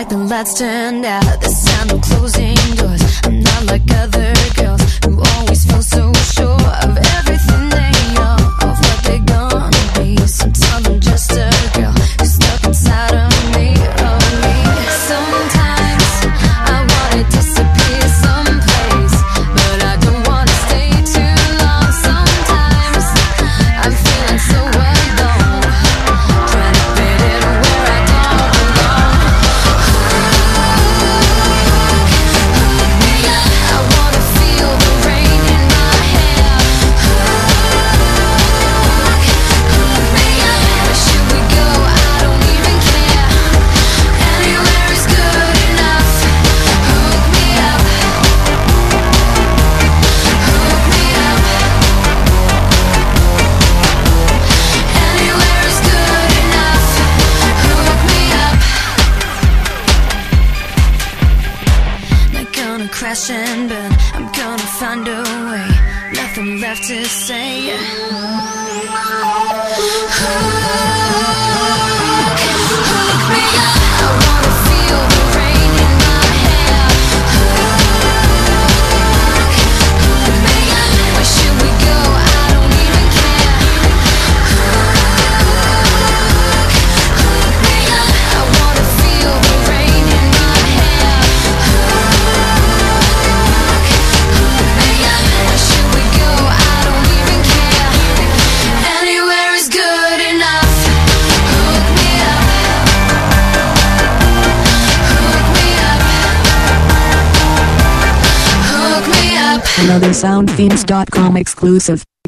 like the lights turned out, the sound of closing doors. I'm not like other girls who always feel so sure of everything they are, of what they're gonna be. Sometimes I'm just a girl who's stuck inside of me, of me. Sometimes I wanna disappear someplace, but I don't wanna stay too long. Sometimes I'm feeling so alone, trying to fit in where I don't belong. I wanna feel the rain in my hair. Where should we go? I don't even care. Anywhere is good enough. Hook me up. Hook me up. Anywhere is good enough. Hook me up. Not gonna crash and burn, I'm gonna find a way. Nothing left to say. Hook me up. I wanna feel the rain in my hair. Where should we go? I don't even care. I wanna feel the rain in my hair. Where should we go? I don't even care. Anywhere is good enough. Hook me up. Hook me up. Hook me up. Another SoundThemes.com exclusive.